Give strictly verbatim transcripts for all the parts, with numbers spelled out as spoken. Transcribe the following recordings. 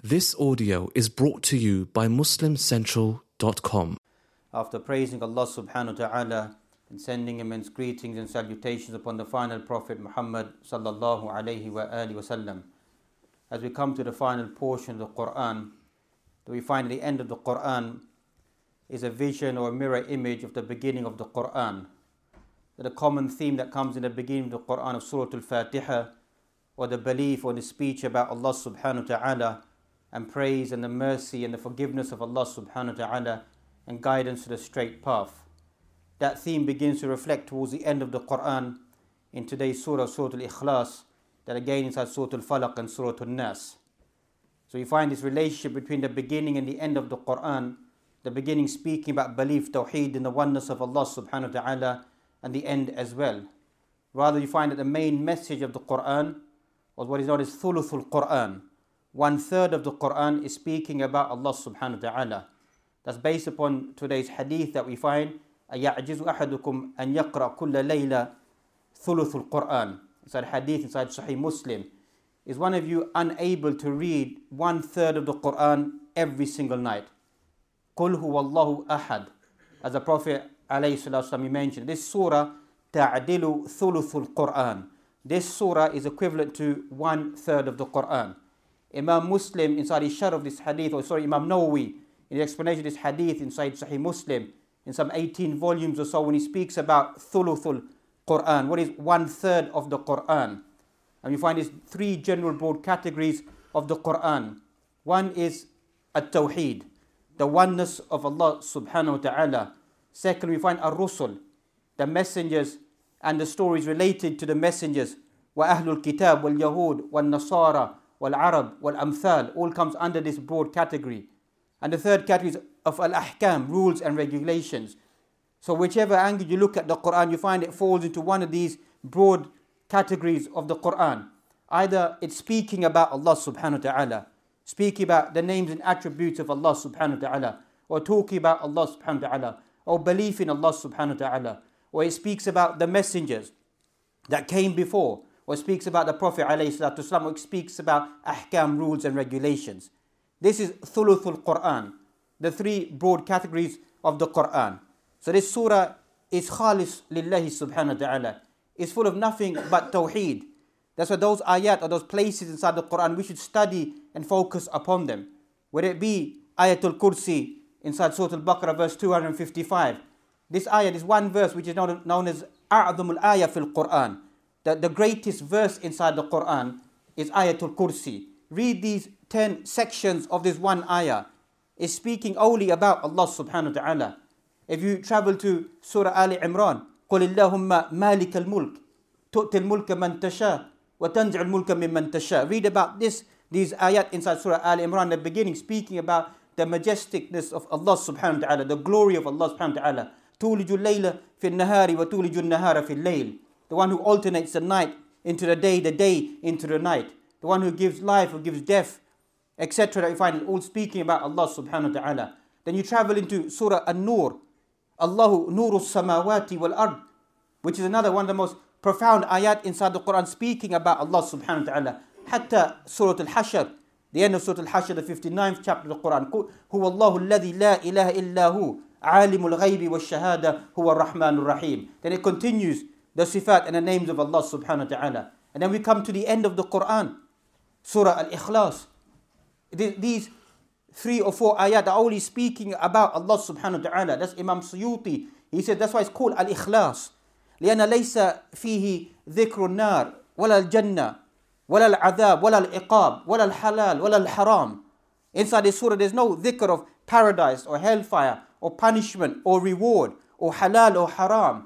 This audio is brought to you by muslim central dot com. After praising Allah subhanahu wa ta'ala and sending immense greetings and salutations upon the final Prophet Muhammad sallallahu alayhi wa alihi wa sallam, as we come to the final portion of the Quran, we find at the end of the Quran is a vision or a mirror image of the beginning of the Quran. The common theme that comes in the beginning of the Quran of Surah Al-Fatiha, or the belief or the speech about Allah subhanahu wa ta'ala, and praise and the mercy and the forgiveness of Allah subhanahu wa ta'ala, and guidance to the straight path. That theme begins to reflect towards the end of the Quran in today's surah, Surah Al-Ikhlas, that again inside Surah Al-Falaq and Surah Al-Nas. So you find this relationship between the beginning and the end of the Quran, the beginning speaking about belief, tawheed, in the oneness of Allah subhanahu wa ta'ala, and the end as well. Rather, you find that the main message of the Quran was what is known as Thuluthul Quran. One third of the Quran is speaking about Allah subhanahu wa ta'ala. That's based upon today's hadith that we find, أَيَعْجِزُ أَحَدُكُمْ أَنْ يَقْرَأ كُلَّ لَيْلَةٍ ثُلُثُ الْقُرْآنِ. Inside hadith, inside Sahih Muslim. Is one of you unable to read one third of the Quran every single night? قُلْ هُوَ اللَّهُ أَحَدٌ. As the Prophet alayhi salatu wasalam mentioned, this surah تَعْدِلُ ثُلُثُ الْقُرْآنِ. This surah is equivalent to one third of the Quran. Imam Muslim inside his sharh of this hadith, or sorry, Imam Nawawi, in the explanation of this hadith inside Sahih Muslim, in some eighteen volumes or so, when he speaks about thuluthul Quran, what is one third of the Quran? And you find these three general broad categories of the Quran. One is at-tawheed, the oneness of Allah subhanahu wa ta'ala. Second, we find ar-rusul, the messengers and the stories related to the messengers. Wa ahlul kitab wal yahud wal nasara wal arab wal amthal, all comes under this broad category. And the third category is of al-ahkam, rules and regulations. So whichever angle you look at the Quran, you find it falls into one of these broad categories of the Quran. Either it's speaking about Allah subhanahu wa ta'ala, speaking about the names and attributes of Allah subhanahu wa ta'ala, or talking about Allah subhanahu wa ta'ala, or belief in Allah subhanahu wa ta'ala, or it speaks about the messengers that came before, or speaks about the Prophet alayhi salatu wasalam, or it speaks about ahkam, rules and regulations. This is thuluthul Quran, the three broad categories of the Quran. So this surah is khalis lillahi subhanahu wa ta'ala. It's full of nothing but tawheed. That's why those ayat or those places inside the Quran, we should study and focus upon them. Whether it be Ayatul Kursi inside Surah Al-Baqarah verse two hundred fifty-five. This ayat is one verse which is known, known as A'adhamul Ayah fil Quran. The, the greatest verse inside the Quran is Ayatul Kursi. Read these ten sections of this one ayah. It's speaking only about Allah subhanahu wa ta'ala. If you travel to Surah Ali Imran, قُلِ اللَّهُمَّ مَالِكَ الْمُلْكِ تُؤْتِ الْمُلْكَ مَنْ تَشَاءُ وَتَنْزِعُ الْمُلْكَ مِمَّنْ تَشَاءُ. Read about this, these ayat inside Surah Ali Imran, the beginning, speaking about the majesticness of Allah subhanahu wa ta'ala, the glory of Allah subhanahu wa ta'ala. تُولِجُ اللَّيْلَ فِي النَّهَارِ وَتُولِجُ النَّهَارَ فِي اللَّيْلِ. The one who alternates the night into the day, the day into the night. The one who gives life, who gives death, et cetera. That you find it all speaking about Allah subhanahu wa ta'ala. Then you travel into Surah An-Nur. Allahu nuru samawati wal ard, which is another one of the most profound ayat inside the Quran, speaking about Allah subhanahu wa ta'ala. Hatta Surah Al-Hashr, the end of Surah Al-Hashr, the fifty-ninth chapter of the Quran. Huwa Allahu alladhi la ilaha illahu alimul ghaybi wa shahada huwa ar-Rahmanur Rahim. Then it continues the sifat and the names of Allah subhanahu wa ta'ala. And then we come to the end of the Quran, Surah Al-Ikhlas. These three or four ayat are only speaking about Allah subhanahu wa ta'ala. That's Imam Suyuti. He said that's why it's called Al-Ikhlas. لأن ليس فيه ذكر النار ولا الجنة ولا العذاب ولا العقاب ولا الحلال ولا الحرام. Inside this surah there's no dhikr of paradise or hellfire or punishment or reward or halal or haram.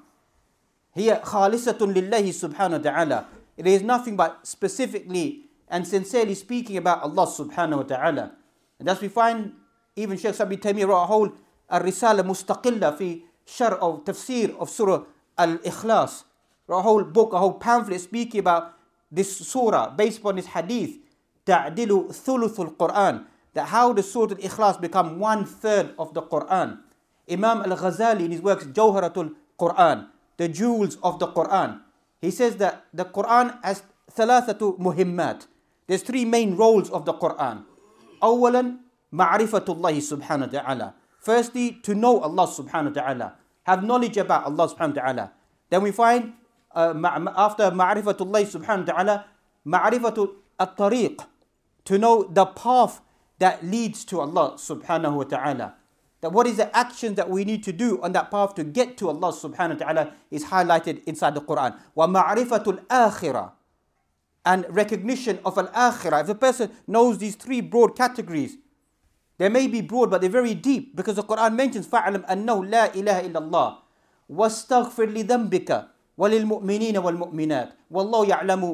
هي خالصة لله سبحانه وتعالى. It is nothing but specifically and sincerely speaking about Allah subhanahu wa ta'ala. And thus we find even Shaykh Ibn Taymiyyah wrote a whole الرسالة مستقلة في شرح of tafsir of Surah Al-Ikhlas. Wrote a whole book, a whole pamphlet speaking about this surah based upon this hadith. تعدل ثلث القرآن. That how the Surah Al-Ikhlas become one third of the Quran. Imam Al-Ghazali in his works Jawharatul Quran, the jewels of the Quran. He says that the Quran has ثلاثة مهمات. There's three main roles of the Quran. أولا معرفة الله سبحانه وتعالى. Firstly, to know Allah subhanahu wa ta'ala. Have knowledge about Allah subhanahu wa ta'ala. Then we find uh, after ma'rifatullah subhanahu wa ta'ala, ma'rifatu at-tariq, to know the path that leads to Allah subhanahu wa ta'ala. That what is the action that we need to do on that path to get to Allah subhanahu wa ta'ala is highlighted inside the Quran. Wa ma'rifatul akhirah, and recognition of al-akhirah. If a person knows these three broad categories, they may be broad, but they're very deep, because the Quran mentions فَعْلَمْ أَنَّهُ لَا إِلَهَ إِلَّا اللَّهِ وَاسْتَغْفِرْ لِذَنْبِكَ وَلِلْمُؤْمِنِينَ وَالْمُؤْمِنَاتِ وَاللَّهُ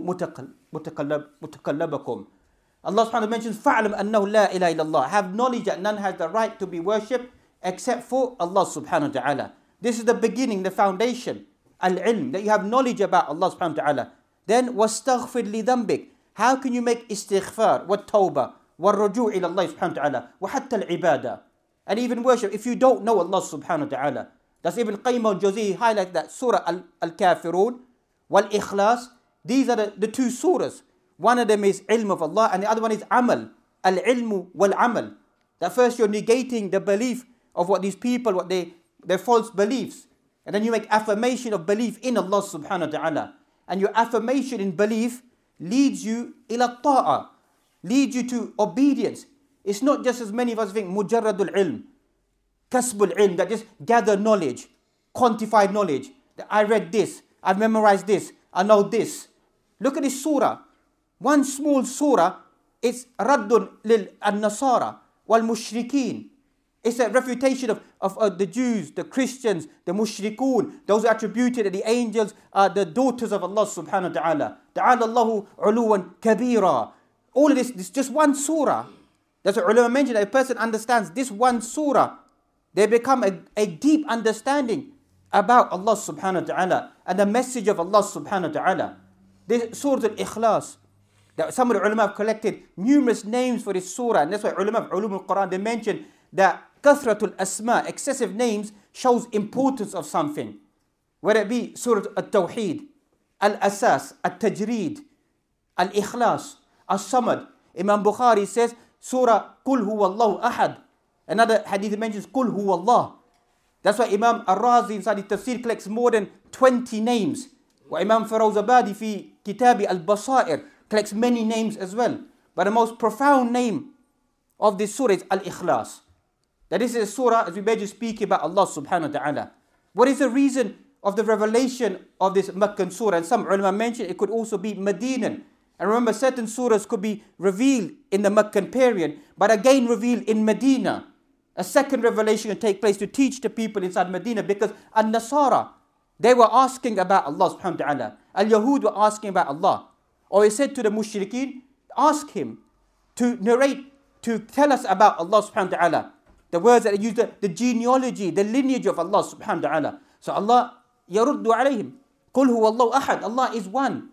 يَعْلَمُ مُتَقَلَّبَكُمْ. Allah subhanahu wa ta'ala mentions فَعْلَمْ أَنَّهُ لَا إِلَهَ إِلَّا اللَّهِ. Have knowledge that none has the right to be worshipped except for Allah subhanahu wa ta'ala. This is the beginning, the foundation, al-ilm, that you have knowledge about Allah subhanahu wa ta'ala. Then وَاسْتَغْفِرْ لِذَنْبِكَ. How can you make istighfar, wa tawbah, والرجوع إلى الله سبحانه وتعالى وحتى العبادة, and even worship if you don't know Allah subhanahu wa ta'ala? That's Ibn Qayyim al-Jawziyya highlight that Surah Al-Kafirun wal-Ikhlas. These are the, the two surahs. One of them is ilm of Allah and the other one is amal, al-ilmu wal-amal. That first you're negating the belief of what these people, what they, their false beliefs, and then you make affirmation of belief in Allah subhanahu wa ta'ala, and your affirmation in belief leads you ila ta'a, leads you to obedience. It's not just, as many of us think, mujarradul ilm, kasbul ilm, that just gather knowledge, quantified knowledge. That I read this, I've memorized this, I know this. Look at this surah. One small surah, it's raddun lil an-nasara wal mushrikeen. It's a refutation of, of uh, the Jews, the Christians, the mushrikun, those who attributed that the angels are the daughters of Allah subhanahu wa ta'ala. Ta'ala Allahu uluwan kabira. All of this, this is just one surah. That's what ulama mentioned. That a person understands this one surah, they become a, a deep understanding about Allah subhanahu wa ta'ala and the message of Allah subhanahu wa ta'ala. This Surah Al-Ikhlas, that some of the ulama have collected numerous names for this surah, and that's why ulama of ulum al-Quran, they mention that kathratul asma, excessive names, shows importance of something. Whether it be Surah Al-Tawheed, Al-Asas, Al-Tajreed, Al-Ikhlas, As-Samad. Imam Bukhari says Surah Qul Huwa Allahu Ahad. Another hadith mentions Qul Huwa Allah. That's why Imam Al-Razi inside the Tafsir collects more than twenty names. Wa Imam Farawzabadi fi Kitabi Al-Basair collects many names as well. But the most profound name of this surah is Al-Ikhlas. That this is a surah, as we began to speak about Allah subhanahu wa ta'ala. What is the reason of the revelation of this Meccan surah? And some ulama mention it could also be Medinan. And remember, certain surahs could be revealed in the Meccan period, but again revealed in Medina. A second revelation can take place to teach the people inside Medina, because An-Nasara, they were asking about Allah subhanahu wa ta'ala. Al-Yahud were asking about Allah. Or he said to the mushrikeen, ask him to narrate, to tell us about Allah subhanahu wa ta'ala. The words that they use, the, the genealogy, the lineage of Allah subhanahu wa ta'ala. So Allah, yaruddu alayhim. Qul huwa Allahu ahad. Allah is one.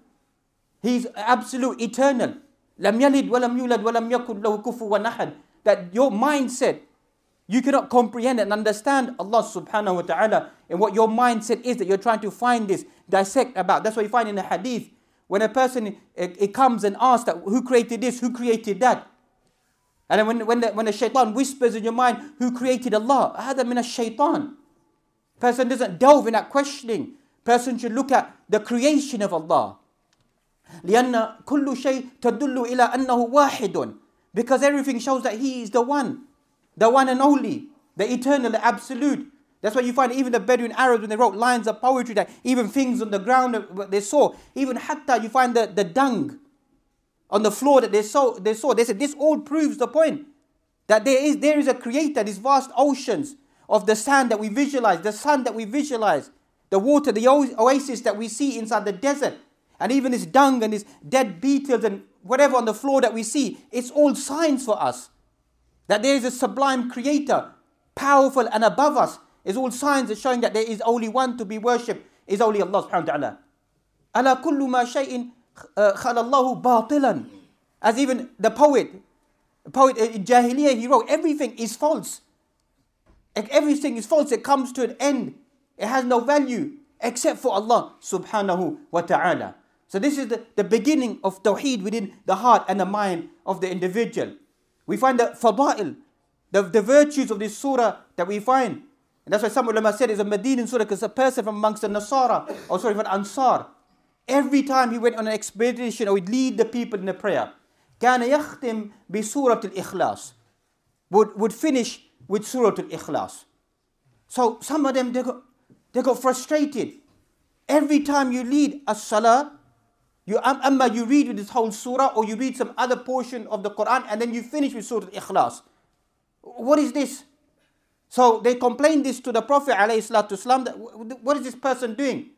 He is absolute, eternal. Lam yalid wa lam yulad wa lam yakun lahu kufuwan ahad. That your mindset, you cannot comprehend and understand Allah subhanahu wa ta'ala. And what your mindset is that you're trying to find this, dissect about. That's what you find in the hadith. When a person it, it comes and asks that, who created this, who created that? And then when, when, the, when the shaitan whispers in your mind, who created Allah? هذا من الشيطان. Person doesn't delve in that questioning. Person should look at the creation of Allah. لأن كل شيء تدل إلى أنه واحد. Because everything shows that He is the one. The one and only. The eternal, the absolute. That's why you find even the Bedouin Arabs, when they wrote lines of poetry, that even things on the ground that they saw, even hatta you find the, the dung on the floor that they saw, they saw. They said this all proves the point that there is there is a creator, these vast oceans of the sand that we visualize, the sun that we visualize, the water, the oasis that we see inside the desert, and even this dung and these dead beetles and whatever on the floor that we see, it's all signs for us that there is a sublime creator, powerful and above us. It's all signs showing that there is only one to be worshipped, is only Allah subhanahu wa ta'ala. Ala kullu ma shay'in khalallahu batilan. As even the poet, the poet in Jahiliyyah, he wrote, everything is false. Everything is false. It comes to an end. It has no value except for Allah subhanahu wa ta'ala. So this is the, the beginning of Tawheed within the heart and the mind of the individual. We find the fada'il, the, the virtues of this surah that we find. And that's why some ulama said it's a Medinan surah, because a person from amongst the Nasara, or sorry, from Ansar, every time he went on an expedition or would lead the people in a prayer, كان يختم بسورة الإخلاص, would, would finish with Surah Al-Ikhlas. So some of them, they got, they got frustrated. Every time you lead a salah, you, amma you read with this whole surah, or you read some other portion of the Quran, and then you finish with Surah Al-Ikhlas. What is this? So they complained this to the Prophet ﷺ, that what is this person doing?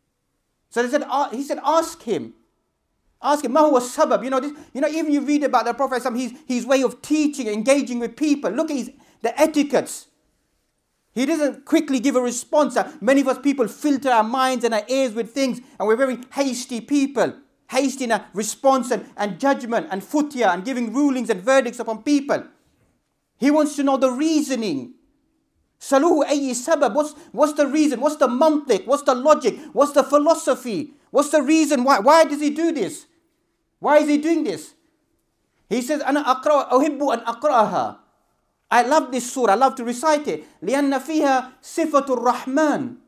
So they said, he said, ask him. Ask him, ma huwa sabab. You know, this, you know, even you read about the Prophet, his, his way of teaching, engaging with people. Look at his, the etiquettes. He doesn't quickly give a response. Many of us people filter our minds and our ears with things, and we're very hasty people. Hasty in our response and, and judgment and futya and giving rulings and verdicts upon people. He wants to know the reasoning. Saluhu ayyi sabab. What's, what's the reason? What's the mantiq? What's the logic? What's the philosophy? What's the reason? Why, why does he do this? Why is he doing this? He says, Ana aqra, uhibbu an aqra'aha. I love this surah. I love to recite it. لِأَنَّ فِيهَا صِفَةُ الرَّحْمَنِ.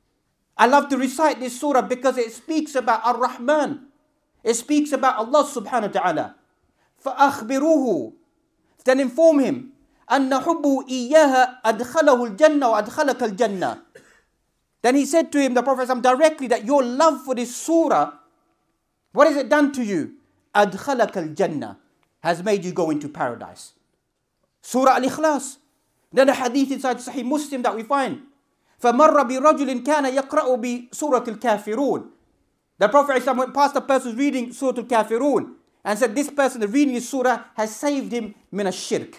I love to recite this surah because it speaks about Ar-Rahman. It speaks about Allah subhanahu wa ta'ala. فَأَخْبِرُوهُ. Then inform him. أَنَّ حُبُّهُ إِيَّاهَا أَدْخَلَهُ الْجَنَّةِ وَأَدْخَلَكَ الْجَنَّةِ. Then he said to him, the Prophet directly, that your love for this surah, what has it done to you? أَدْخَلَكَ الْجَنَّةِ. Has made you go into paradise. Surah Al-Ikhlas. Then a hadith inside Sahih Muslim that we find. فَمَرَّ بِرَجُلٍ كَانَ يَقْرَأُ بِسُورَةِ الْكَافِرُونَ. The Prophet went past the person reading Surah Al-Kafirun and said, this person reading this surah has saved him min ash-shirk.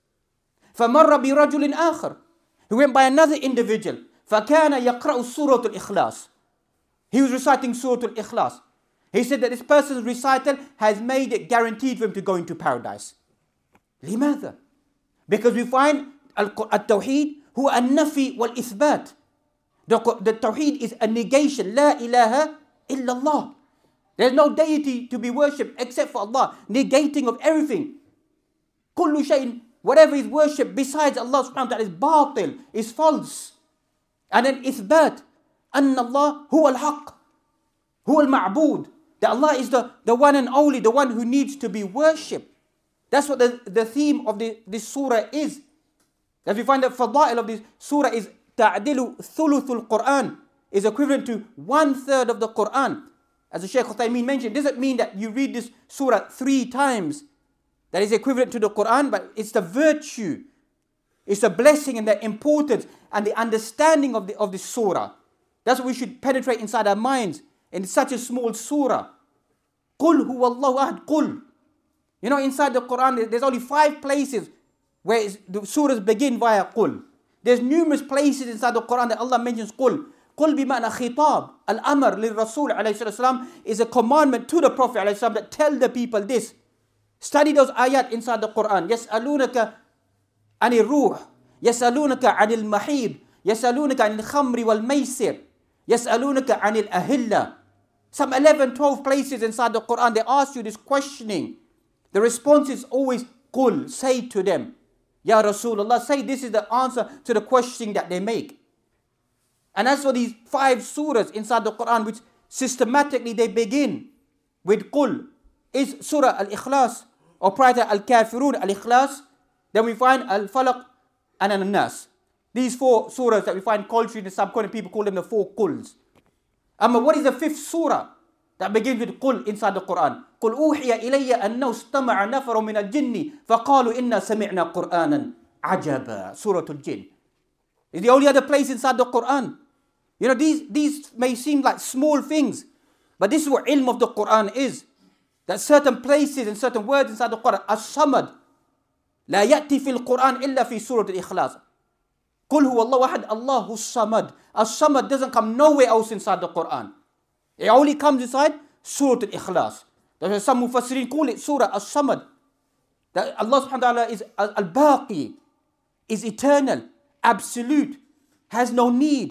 فَمَرَّ بِرَجُلٍ آخر. He went by another individual. فَكَانَ يَقْرَأُ سُورَةُ الْإِخْلَاصِ. He was reciting Surah Al-Ikhlas. He said that this person's recital has made it guaranteed for him to go into paradise. لماذا? Because we find Al-Tawheed هو النفي والإثبات. The, the Tawheed is a negation. لا إله إلا الله. There's no deity to be worshipped except for Allah. Negating of everything. كل شيء, whatever is worshipped besides Allah subhanahu wa ta'ala is batil, is false. And then إثبات أن الله هو الحق هو المعبود. That Allah is the, the one and only, the one who needs to be worshipped. That's what the, the theme of the, this surah is. As we find the fada'il of this surah is ta'dilu thuluthul Quran, is equivalent to one third of the Quran. As the Shaykh Uthaymeen mentioned, it doesn't mean that you read this surah three times. That is equivalent to the Quran, but it's the virtue. It's the blessing and the importance and the understanding of, the, of this surah. That's what we should penetrate inside our minds in such a small surah. قُلْ هُوَ اللَّهُ أَحَدٌ قُلْ. You know, inside the Quran, there's only five places where the surahs begin via qul. There's numerous places inside the Quran that Allah mentions qul. Qul bima'na khitab. Al-amr lil-Rasul alayhi salam is a commandment to the Prophet alayhi salam that tell the people this. Study those ayat inside the Quran. يَسْأَلُونَكَ عَنِ الرُّوحِ يَسْأَلُونَكَ عَنِ الْمَحِيضِ يَسْأَلُونَكَ عَنِ الْخَمْرِ وَالْمَيْسِرِ يَسْأَلُونَكَ عَنِ الْأَهِلَّةِ. Some eleven, twelve places inside the Quran, they ask you this questioning. The response is always qul, say to them. Ya Rasulullah, say this is the answer to the question that they make. And as for these five surahs inside the Quran, which systematically they begin with qul, is Surah Al-Ikhlas, or prior to Al-Kafirun, Al-Ikhlas. Then we find Al-Falaq and An-Nas. These four surahs that we find culturally in the subcontinent, people call them the four quls. Um, what is the fifth surah that begins with qul inside the Quran? قُلْ أُوحِيَ إِلَيَّ أَنَّهُ اسْتَمَعَ نَفَرٌ مِنَ الْجِنِّ فَقَالُوا إِنَّا سَمِعْنَا قُرْآنًا عَجَبًا. Surah Al-Jinn. It's the only other place inside the Quran. You know, these, these may seem like small things, but this is what ilm of the Quran is. That certain places and certain words inside the Quran, As-Samad, لا يأتي في القرآن إلا في سورة الإخلاص. قُلْ هُوَ اللَّهُ أَحَدٌ اللَّهُ الصَّمَدُ. As-Samad doesn't come nowhere else inside the Quran. It only comes inside Surah Al-Ikhlas. That's why some Mufassirin call it Surah As-Samad. That Allah subhanahu wa ta'ala is Al-Baqi, is eternal, absolute, has no need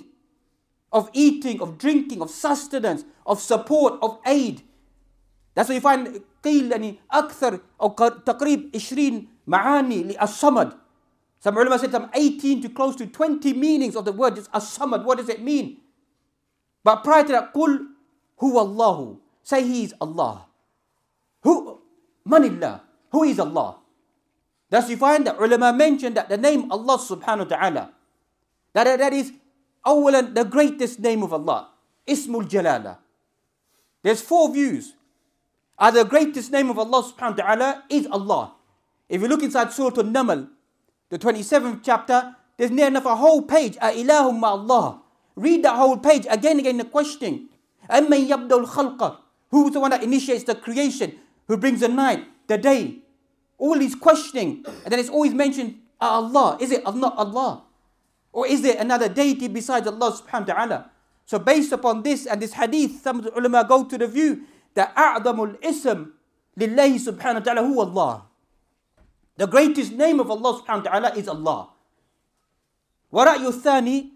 of eating, of drinking, of sustenance, of support, of aid. That's why you find قيل يعني أكثر أو تقريب عشرين ma'ani li as-samad. Some ulama said some eighteen to close to twenty meanings of the word just as-samad. What does it mean? But prior to that, qul huwa Allahu. Say he is Allah. Who? Manillah. Who is Allah? Thus you find that ulama mentioned that the name Allah subhanahu wa ta'ala, that, that is awalan, the greatest name of Allah. Ismul Jalala. There's four views. Either the greatest name of Allah subhanahu wa ta'ala is Allah. If you look inside Surah An-Naml, the twenty-seventh chapter, there's near enough a whole page. A ilahum ma Allah. Read that whole page again and again, the question. Amman yabda'ul khalqa. Who is the one that initiates the creation? Who brings the night, the day? All these questioning. And then it's always mentioned Allah. Is it not Allah? Or is there another deity besides Allah subhanahu wa ta'ala? So based upon this and this hadith, some of the ulama go to the view that a'damul ism lillahi subhanahu wa ta'ala huwa Allah. The greatest name of Allah subhanahu wa ta'ala is Allah. Wara'yu thani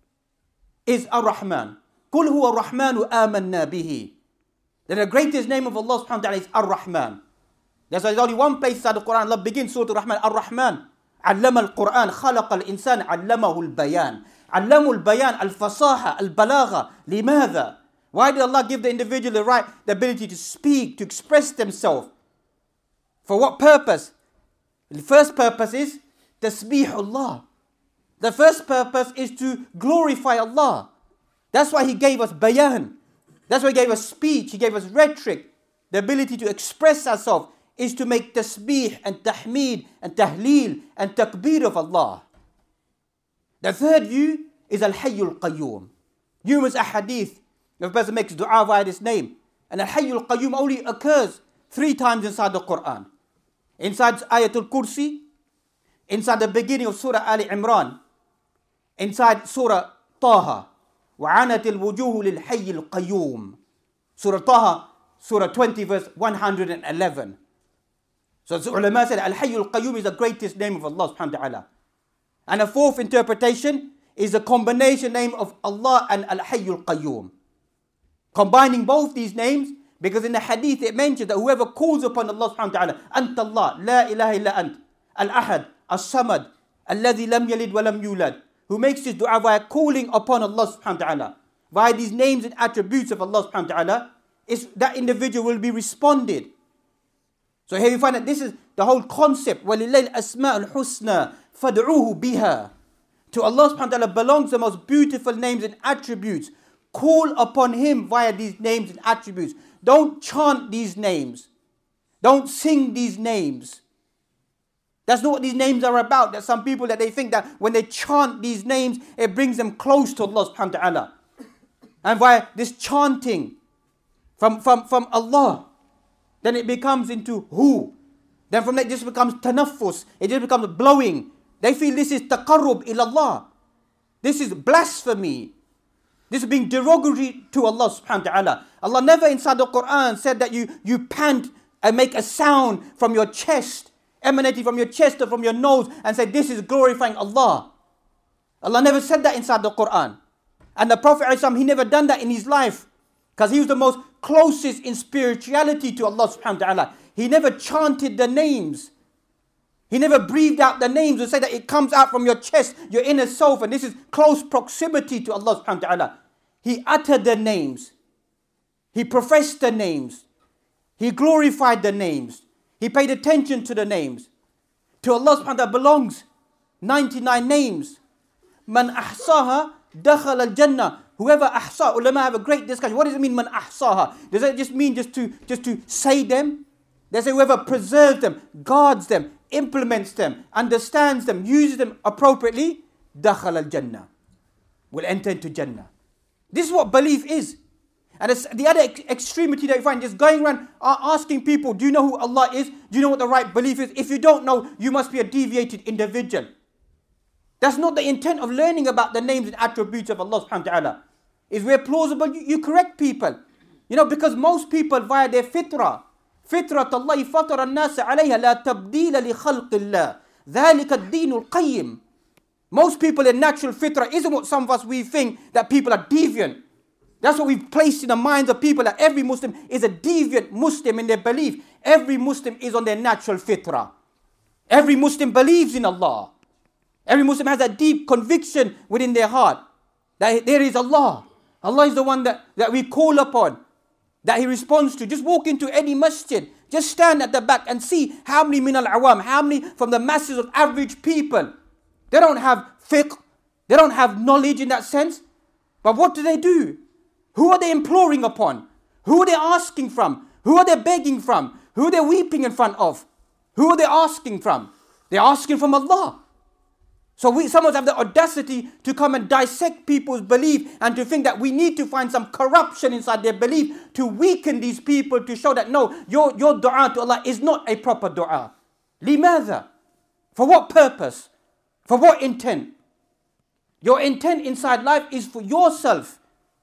is Ar-Rahman. Qul huwa ar-Rahmanu amanna bihi. Then the greatest name of Allah subhanahu wa ta'ala is Ar-Rahman. There's only one place inside the Quran, Allah begins Surah Ar-Rahman, Ar-Rahman. علم القرآن خلق الإنسان علمه البيان. علمه البيان الفصاحة البلاغة. لماذا? Why did Allah give the individual the right, the ability to speak, to express themselves? For what purpose? The first purpose is tasbih Allah. The first purpose is to glorify Allah. That's why He gave us bayan. That's why He gave us speech. He gave us rhetoric. The ability to express ourselves is to make tasbih and tahmeed and tahleel and takbir of Allah. The third view is Al-Hayyul Qayyum. Numerous ahadith, the person makes dua via this name. And Al-Hayyul Qayyum only occurs three times inside the Quran. Inside Ayatul Kursi, inside the beginning of Surah Ali Imran, inside Surah Taha, وَعَنَتِ الْوُجُوهُ لِلْحَيِّ الْقَيُّومِ. Surah Taha, Surah twenty, verse one hundred eleven. So the ulama said Al-Hayyul Qayyum is the greatest name of Allah subhanahu wa ta'ala. And a fourth interpretation is a combination name of Allah and Al-Hayyul Qayyum. Combining both these names, because in the hadith it mentions that whoever calls upon Allah subhanahu wa ta'ala, Ant Allah, La ilaha illa Ant, Al-Ahad, As-Samad, Alladhi lam yalid wa lam yulad, who makes this dua via calling upon Allah subhanahu wa ta'ala, via these names and attributes of Allah subhanahu wa ta'ala, is that individual will be responded. So here you find that this is the whole concept. وَلِلَّهِ الْأَسْمَاءُ الْحُسْنَى فَادْعُوهُ بِهَا. To Allah subhanahu wa ta'ala belongs the most beautiful names and attributes. Call upon Him via these names and attributes. Don't chant these names. Don't sing these names. That's not what these names are about. There's some people that they think that when they chant these names, it brings them close to Allah subhanahu wa ta'ala. And via this chanting from, from, from Allah, then it becomes into who. Then from that it just becomes tanaffus. It just becomes blowing. They feel this is taqarrub ilallah. This is blasphemy. This is being derogatory to Allah subhanahu wa ta'ala. Allah never inside the Quran said that you, you pant and make a sound from your chest, emanating from your chest or from your nose, and say this is glorifying Allah. Allah never said that inside the Quran. And the Prophet ﷺ, he never done that in his life, because he was the most closest in spirituality to Allah subhanahu wa ta'ala. He never chanted the names. He never breathed out the names and said that it comes out from your chest, your inner self, and this is close proximity to Allah subhanahu wa ta'ala. He uttered the names. He professed the names. He glorified the names. He paid attention to the names. To Allah subhanahu wa ta'ala belongs ninety-nine names. Man ahsaha dakhal al-jannah. Whoever ahsa, ulama have a great discussion. What does it mean, man ahsaha? Does it just mean just to, just to say them? They say whoever preserves them, guards them, implements them, understands them, uses them appropriately, dakhal al-jannah, will enter into Jannah. This is what belief is. And it's the other ex- extremity that you find, just going around uh, asking people, do you know who Allah is? Do you know what the right belief is? If you don't know, you must be a deviated individual. That's not the intent of learning about the names and attributes of Allah subhanahu wa ta'ala. Is where plausible, you, you correct people. You know, because most people via their fitrah, فطرة الله فطر الناس عليها لا تبديل لخلق الله ذلك الدين القيم. Most people in natural fitrah isn't what some of us we think that people are deviant. That's what we've placed in the minds of people, that every Muslim is a deviant Muslim in their belief. Every Muslim is on their natural fitrah. Every Muslim believes in Allah. Every Muslim has a deep conviction within their heart that there is Allah. Allah is the one that, that we call upon, that He responds to. Just walk into any masjid. Just stand at the back and see how many min al-awam, how many from the masses of average people. They don't have fiqh. They don't have knowledge in that sense. But what do they do? Who are they imploring upon? Who are they asking from? Who are they begging from? Who are they weeping in front of? Who are they asking from? They're asking from Allah. So we, some of us have the audacity to come and dissect people's belief and to think that we need to find some corruption inside their belief to weaken these people, to show that no, your, your dua to Allah is not a proper dua. لماذا? For what purpose? For what intent? Your intent inside life is for yourself.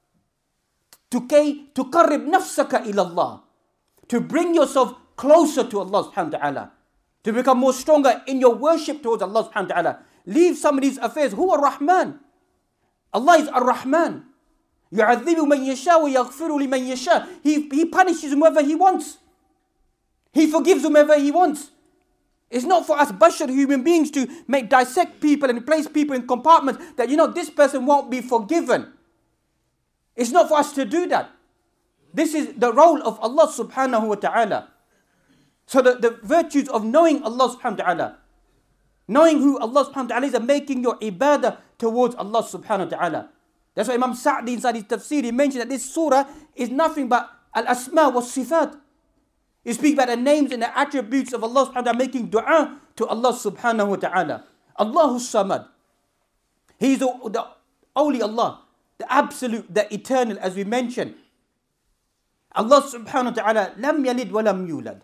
To تقرب نفسك إلى الله. To bring yourself closer to Allah subhanahu wa ta'ala. To become more stronger in your worship towards Allah subhanahu wa ta'ala. Leave some of these affairs. Who are Rahman? Allah is Ar-Rahman. يُعَذِّبُ مَنْ يَشَاءُ وَيَغْفِرُ لِمَنْ يَشَاءُ. He, he punishes whomever He wants. He forgives whomever He wants. It's not for us bashar human beings to make dissect people and place people in compartments that, you know, this person won't be forgiven. It's not for us to do that. This is the role of Allah subhanahu wa ta'ala. So the, the virtues of knowing Allah subhanahu wa ta'ala, knowing who Allah subhanahu wa ta'ala is and making your ibadah towards Allah subhanahu wa ta'ala. That's why Imam Sa'di inside his tafsir, he mentioned that this surah is nothing but al-asma wa sifat. You speak about the names and the attributes of Allah subhanahu wa ta'ala, making dua to Allah subhanahu wa ta'ala. Allahu Samad. He is the, the only Allah, the absolute, the eternal, as we mentioned. Allah subhanahu wa ta'ala, lam yalid wa lam yulad.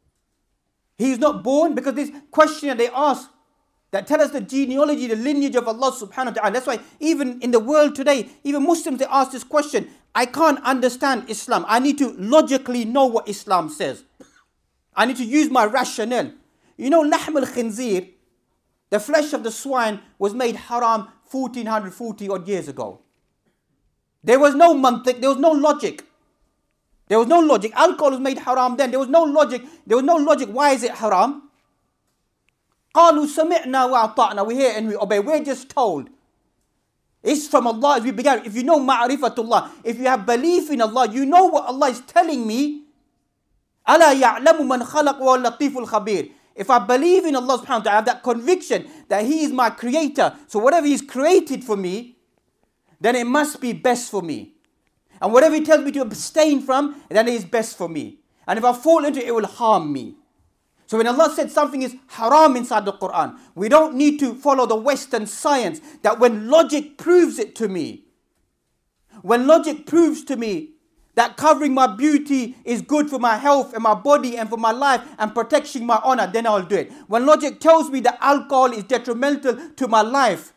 He is not born, because this question that they ask, that tell us the genealogy, the lineage of Allah subhanahu wa ta'ala. That's why even in the world today, even Muslims, they ask this question. I can't understand Islam. I need to logically know what Islam says. I need to use my rationale. You know, lahm al-khinzir, the flesh of the swine, was made haram fourteen forty odd years ago. There was no mantiq, there was no logic. There was no logic. Alcohol was made haram then. There was no logic. There was no logic. Why is it haram? قَالُوا سَمِعْنَا وَأَطَعْنَا. We hear and we obey. We're just told. It's from Allah as we began. If you know ma'rifatullah, if you have belief in Allah, you know what Allah is telling me. أَلَا يَعْلَمُ مَنْ خَلَقَ وَاللَّطِيفُ الْخَبِيرُ. If I believe in Allah subhanahu wa ta'ala, I have that conviction that He is my creator. So whatever He's created for me, then it must be best for me. And whatever He tells me to abstain from, then it is best for me. And if I fall into it, it will harm me. So when Allah said something is haram inside the Quran, we don't need to follow the Western science that when logic proves it to me, when logic proves to me that covering my beauty is good for my health and my body and for my life and protecting my honor, then I'll do it. When logic tells me that alcohol is detrimental to my life,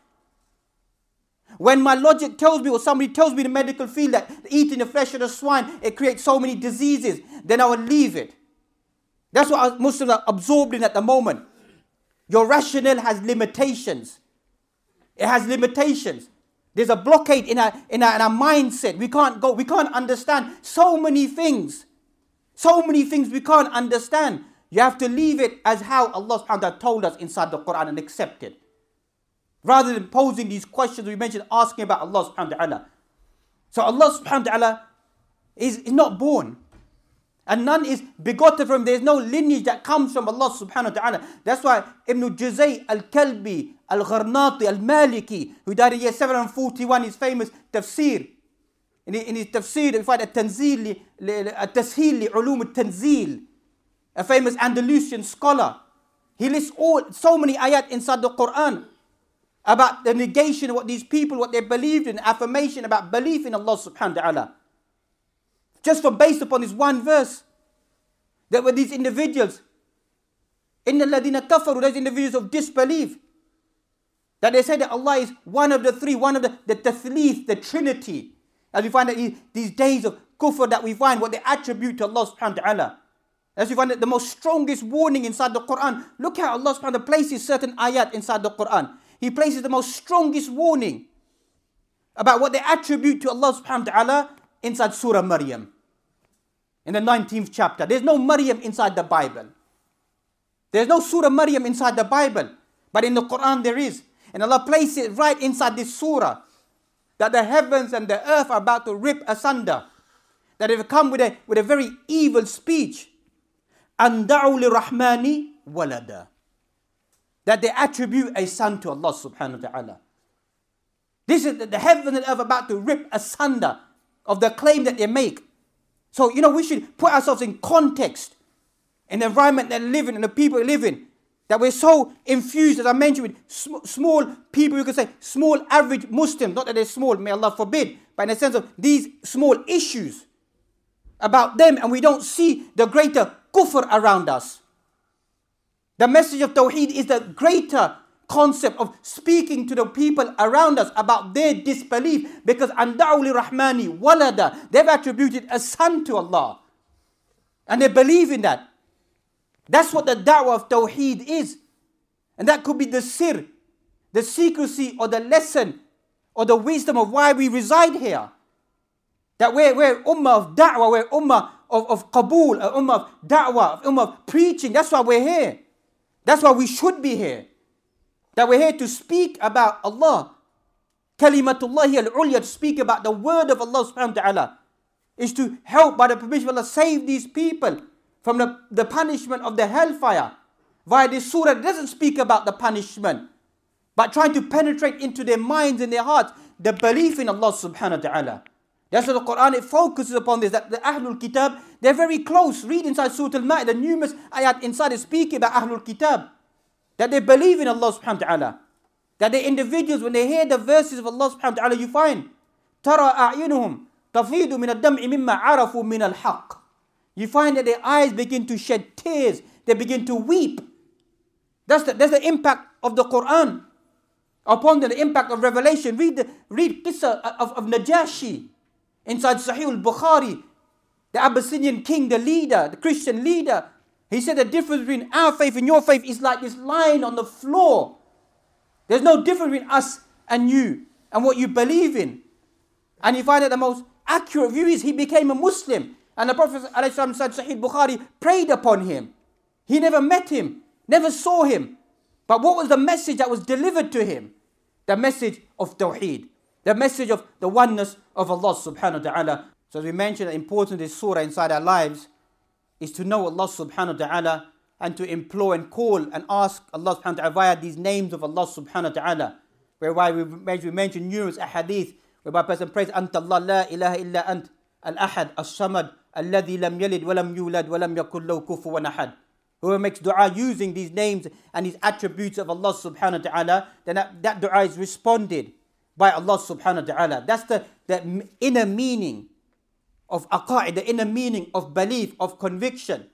when my logic tells me or somebody tells me in the medical field that eating the flesh of the swine, it creates so many diseases, then I will leave it. That's what Muslims are absorbed in at the moment. Your rationale has limitations. It has limitations. There's a blockade in our, in our, in our mindset. We can't go, we can't understand so many things. So many things we can't understand. You have to leave it as how Allah subhanahu wa ta'ala told us inside the Quran and accept it. Rather than posing these questions we mentioned, asking about Allah subhanahu wa ta'ala. So Allah subhanahu wa ta'ala is, is not born. And none is begotten from him. There is no lineage that comes from Allah subhanahu wa ta'ala. That's why Ibn Juzay al-Kalbi, al-Gharnati, al-Maliki, who died in year seven forty-one, his famous tafsir. In his, in his tafsir, we find a tanzil, a tasheel li ulum al-tanzil, a famous Andalusian scholar. He lists all so many ayat inside the Quran about the negation of what these people, what they believed in, affirmation about belief in Allah subhanahu wa ta'ala. Just from based upon this one verse, that were these individuals, إِنَّ الَّذِينَ كَفَرُوا, those individuals of disbelief, that they say that Allah is one of the three, one of the, the tathlith, the Trinity. As we find that these days of kufr that we find, what they attribute to Allah subhanahu wa ta'ala. As we find that the most strongest warning inside the Quran, look how Allah subhanahu wa ta'ala places certain ayat inside the Quran. He places the most strongest warning about what they attribute to Allah subhanahu wa ta'ala inside Surah Maryam. In the nineteenth chapter. There's no Maryam inside the Bible. There's no Surah Maryam inside the Bible, but in the Quran there is. And Allah placed it right inside this surah, that the heavens and the earth are about to rip asunder. That they've come with a, with a very evil speech. أَنْ دَعُوا لِرَحْمَانِ وَلَدًا. That they attribute a son to Allah subhanahu wa ta'ala. This is the, the heaven and earth about to rip asunder of the claim that they make. So, you know, we should put ourselves in context, in the environment that we live in and the people we live in. That we're so infused, as I mentioned, with sm- small people, you could say small average Muslims, not that they're small, may Allah forbid, but in the sense of these small issues about them, and we don't see the greater kufr around us. The message of Tawheed is the greater concept of speaking to the people around us about their disbelief, because anda'u li rahmani walada, they've attributed a son to Allah, and they believe in that. That's what the da'wah of Tawheed is. And that could be the sir, the secrecy or the lesson or the wisdom of why we reside here. That we're, we're ummah of da'wah, we're ummah of, of qabool, a ummah of da'wah, ummah of preaching. That's why we're here. That's why we should be here. That we're here to speak about Allah. Kalimatullahi al-ulya, to speak about the word of Allah subhanahu wa ta'ala, is to help, by the permission of Allah, save these people from the, the punishment of the hellfire. Via this surah, it doesn't speak about the punishment, but trying to penetrate into their minds and their hearts, the belief in Allah subhanahu wa ta'ala. That's what the Quran, it focuses upon this, that the Ahlul Kitab, they're very close. Read inside Surah Al-Ma'idah, the numerous ayat inside is speaking about Ahlul Kitab. That they believe in Allah subhanahu wa ta'ala. That the individuals, when they hear the verses of Allah subhanahu wa ta'ala, you find, تَرَى أَعْيُنُهُمْ تَفِيدُ مِنَ الدَّمْعِ مِمَّا عَرَفُوا مِنَ الْحَقِّ. You find that their eyes begin to shed tears. They begin to weep. That's the, that's the impact of the Quran upon them, the impact of revelation. Read the read Qissa of, of Najashi inside Sahih al-Bukhari, the Abyssinian king, the leader, the Christian leader. He said the difference between our faith and your faith is like this line on the floor. There's no difference between us and you and what you believe in. And you find that the most accurate view is he became a Muslim. And the Prophet ﷺ said, Sahih Bukhari, prayed upon him. He never met him, never saw him. But what was the message that was delivered to him? The message of Tawheed. The message of the oneness of Allah subhanahu wa ta'ala. So as we mentioned, the importance of this surah inside our lives is to know Allah subhanahu wa ta'ala and to implore and call and ask Allah subhanahu wa ta'ala via these names of Allah subhanahu wa ta'ala. Whereby we mentioned numerous ahadith, whereby a person prays, Anta Allah la ilaha illa ant, al-ahad, al-samad, alladhi lam yalid walam yulad walam yakul lahu kufuwan ahad. Whoever makes dua using these names and these attributes of Allah subhanahu wa ta'ala, then that, that dua is responded by Allah subhanahu wa ta'ala. That's the, the inner meaning of aqa'id, the inner meaning of belief, of conviction,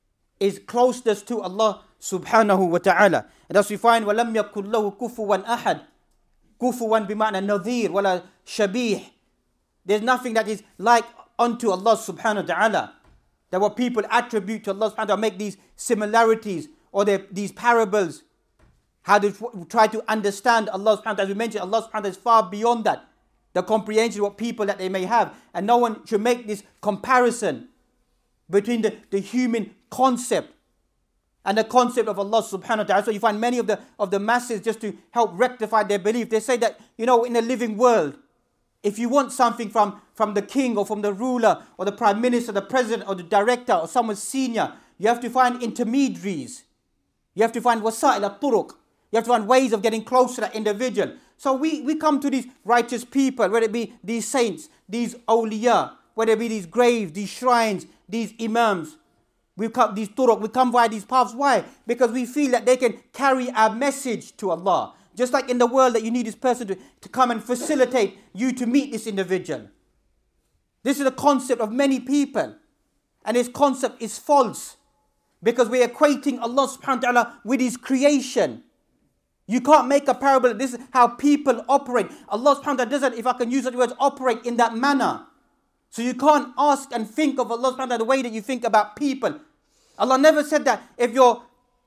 is closeness to Allah subhanahu wa ta'ala. And thus we find, وَلَمْ يَكُلْ لَهُ كُفُوًا أَحَدٍ. Kufuwan bima'na nadhir wala shabih. There's nothing that is like unto Allah subhanahu wa ta'ala. That what people attribute to Allah subhanahu wa ta'ala, make these similarities or these parables, how to try to understand Allah subhanahu wa ta'ala. As we mentioned, Allah subhanahu wa ta'ala is far beyond that, the comprehension of what people that they may have. And no one should make this comparison between the, the human concept and the concept of Allah subhanahu wa ta'ala. So you find many of the of the masses, just to help rectify their belief, they say that, you know, in a living world, if you want something from, from the king or from the ruler or the prime minister, the president or the director or someone senior, you have to find intermediaries. You have to find wasa'il al-turuq. You have to find ways of getting close to that individual. So we, we come to these righteous people, whether it be these saints, these awliya, whether it be these graves, these shrines, these imams. We come, these turuq, we come via these paths. Why? Because we feel that they can carry our message to Allah. Just like in the world that you need this person to, to come and facilitate you to meet this individual. This is the concept of many people. And this concept is false. Because we're equating Allah subhanahu wa ta'ala with His creation. You can't make a parable. This is how people operate. Allah subhanahu wa ta'ala doesn't, if I can use such words, operate in that manner. So you can't ask and think of Allah subhanahu wa ta'ala the way that you think about people. Allah never said that if you're,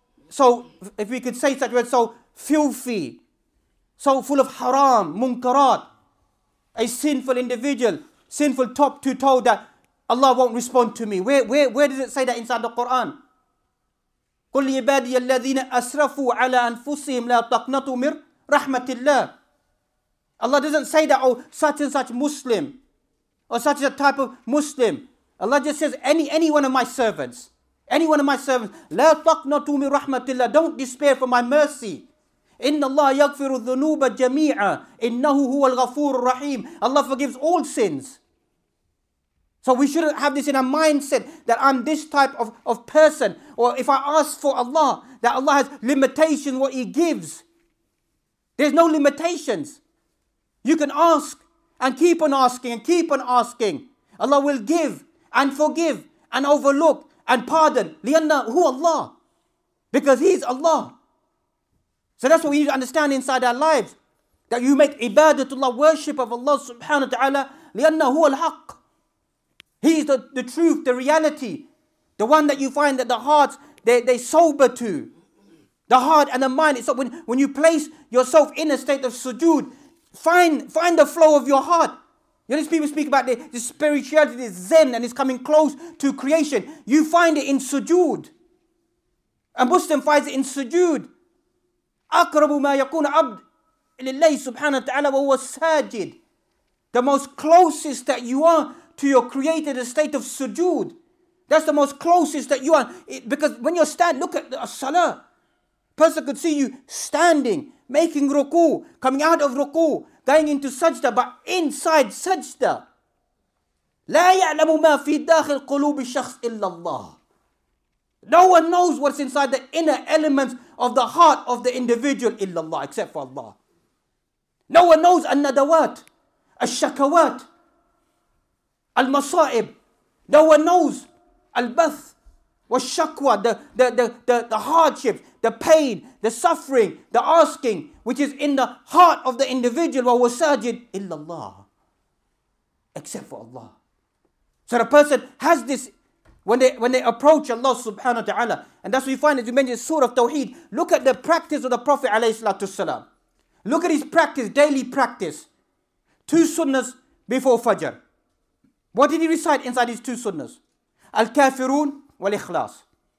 so, if we could say such words, so filthy, so full of haram, munkarat, a sinful individual, sinful top to toe, that Allah won't respond to me. Where, where, where does it say that inside the Quran? قل لعبادي الذين أسرفوا على أنفسهم لا تقنطوا من رحمة الله. Allah doesn't say that, oh, such and such Muslim, or such a type of Muslim. Allah just says, any, any one of my servants, any one of my servants, لا تقنطوا من رحمة الله. Don't despair from my mercy. إن الله يغفر الذنوب جميعا إنه هو الغفور الرحيم. Allah forgives all sins. So we shouldn't have this in our mindset that I'm this type of, of person, or if I ask for Allah, that Allah has limitations what He gives. There's no limitations. You can ask and keep on asking and keep on asking. Allah will give and forgive and overlook and pardon. لِأَنَّ هُوَ اللَّهِ. Because He is Allah. So that's what we need to understand inside our lives. That you make ibadatullah, worship of Allah subhanahu wa ta'ala, لِأَنَّ هُوَ الْحَقِّ. He is the, the truth, the reality. The one that you find that the hearts, they, they sober to. The heart and the mind. So when, when you place yourself in a state of sujood, find, find the flow of your heart. You know, these people speak about the, the spirituality, the zen, and it's coming close to creation. You find it in sujood. A Muslim finds it in sujood. أقرب ما يكون عبد لله سبحانه وتعالى وهو ساجد. The most closest that you are to your Creator, the state of sujood. That's the most closest that you are. It, because when you're standing, look at the salah. Person could see you standing, making ruku, coming out of ruku, going into sajda, but inside sajda. لا يعلم ما في داخل قلوب الشخص إلا الله. No one knows what's inside the inner elements of the heart of the individual إلا الله, except for Allah. No one knows الندوات, الشكوات, المصائب. No one knows البث والشكوى, the, the, the, the, the hardships, the pain, the suffering, the asking, which is in the heart of the individual. وهو ساجد إلا الله, except for Allah. So the person has this. When they, when they approach Allah subhanahu wa ta'ala, and that's what we find as we mentioned Surah of Tawheed. Look at the practice of the Prophet alayhi salatu salam. Look at his practice, daily practice. Two sunnahs before Fajr. What did he recite inside his two sunnahs? Al-Kafirun wal-Ikhlas.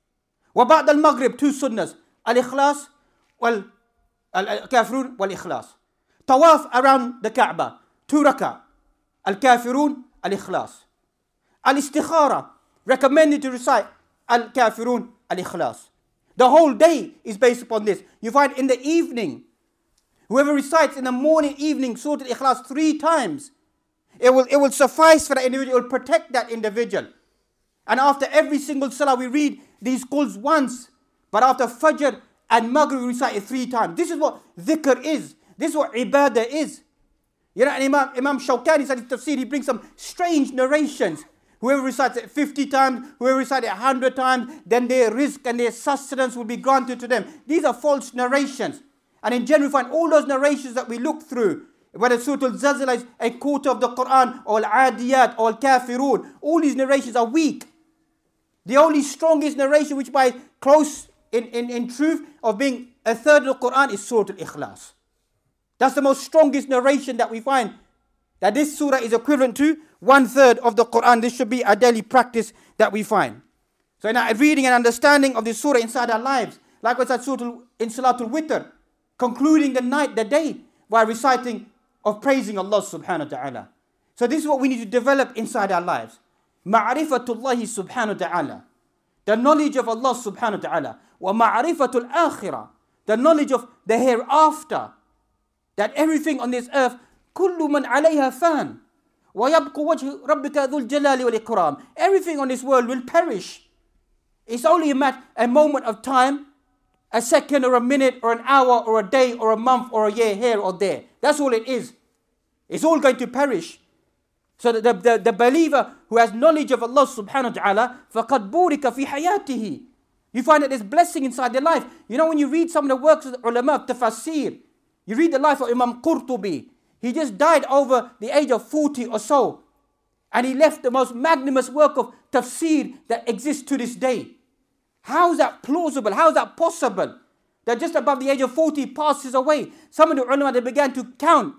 وبعد المغرب two sunnahs. Al-Ikhlas wal Al-Kafirun wal-Ikhlas. Tawaf around the Kaaba. Two rak'ah. Al-Kafirun al-Ikhlas. Al-Istikhara. Recommended to recite Al-Kafirun Al-Ikhlas. The whole day is based upon this. You find in the evening, whoever recites in the morning, evening, Surah Al-Ikhlas three times, it will, it will suffice for that individual, it will protect that individual. And after every single salah, we read these quls once, but after Fajr and Maghrib, we recite it three times. This is what dhikr is. This is what ibadah is. You know, and Imam, Imam Shawkani said in tafsir, he brings some strange narrations. Whoever recites it fifty times, whoever recites it one hundred times, then their rizq and their sustenance will be granted to them. These are false narrations. And in general, we find all those narrations that we look through, whether Surah Al-Zalzala is a quarter of the Quran, or Al-Adiyat, or Al-Kafirun, all these narrations are weak. The only strongest narration, which by close in, in, in truth of being a third of the Quran, is Surah Al-Ikhlas. That's the most strongest narration that we find. That this surah is equivalent to one third of the Quran. This should be a daily practice that we find. So in our reading and understanding of this surah inside our lives, like we said, surah in Salatul Witr, concluding the night, the day, by reciting of praising Allah subhanahu wa ta'ala. So this is what we need to develop inside our lives. Ma'rifatullahi subhanahu wa ta'ala. The knowledge of Allah subhanahu wa ta'ala. Wa ma'rifatul akhirah. The knowledge of the hereafter. That everything on this earth, كل من عليها فان ويبقى وجه ربك ذو الجلال والإكرام. Everything on this world will perish. It's only a, matter, a moment of time, a second or a minute or an hour or a day or a month or a year here or there. That's all it is. It's all going to perish. So the, the, the, the believer who has knowledge of Allah subhanahu wa ta'ala, فَقَدْ بُورِكَ فِي حَيَاتِهِ. You find that there's blessing inside their life. You know, when you read some of the works of the ulama of tafsir, you read the life of Imam Qurtubi. He just died over the age of forty or so. And he left the most magnanimous work of tafsir that exists to this day. How is that plausible? How is that possible? That just above the age of forty passes away. Some of the ulama, they began to count.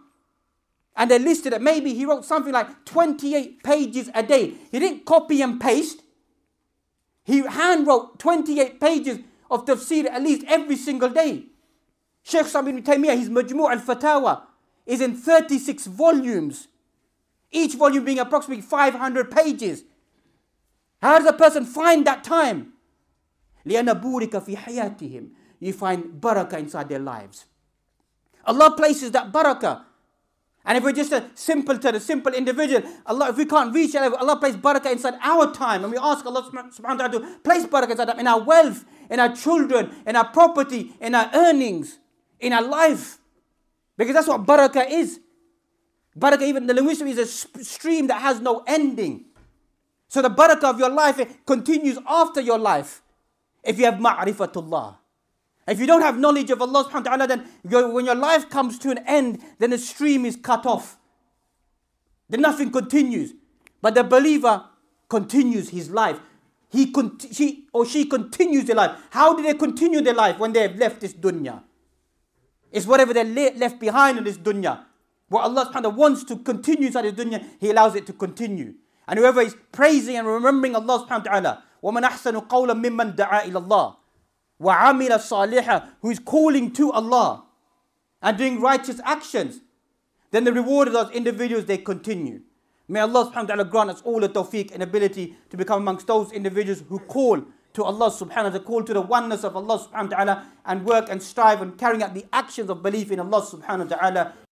And they listed that maybe he wrote something like twenty-eight pages a day. He didn't copy and paste. He hand wrote twenty-eight pages of tafsir at least every single day. Shaykh Islam ibn Taymiyyah, his Majmu' al-Fatawa is in thirty-six volumes. Each volume being approximately five hundred pages. How does a person find that time? لِأَنَّ بُورِكَ فِي حَيَاتِهِمْ. You find barakah inside their lives. Allah places that barakah. And if we're just a simpleton, a simple individual, Allah, if we can't reach it, Allah places barakah inside our time. And we ask Allah subhanahu wa ta'ala to place barakah inside that, in our wealth, in our children, in our property, in our earnings, in our life. Because that's what barakah is. Barakah, even the linguistic, is a stream that has no ending. So the barakah of your life, it continues after your life. If you have ma'rifatullah. If you don't have knowledge of Allah subhanahu wa ta'ala, then your, when your life comes to an end, then the stream is cut off. Then nothing continues. But the believer continues his life. He con- she or she continues their life. How do they continue their life when they have left this dunya? It's whatever they le- left behind in this dunya. What Allah subhanahu wa ta'ala wants to continue inside this dunya, He allows it to continue. And whoever is praising and remembering Allah subhanahu wa ta'ala, وَمَنْ أَحْسَنُ قَوْلًا مِمَّنْ دَعَا إِلَى اللَّهِ وَعَمِلَ صَالِحًا, who is calling to Allah and doing righteous actions, then the reward of those individuals, they continue. May Allah subhanahu wa ta'ala grant us all the tawfiq and ability to become amongst those individuals who call to Allah subhanahu wa ta'ala, call to the oneness of Allah subhanahu wa ta'ala, and work and strive and carrying out the actions of belief in Allah subhanahu wa ta'ala.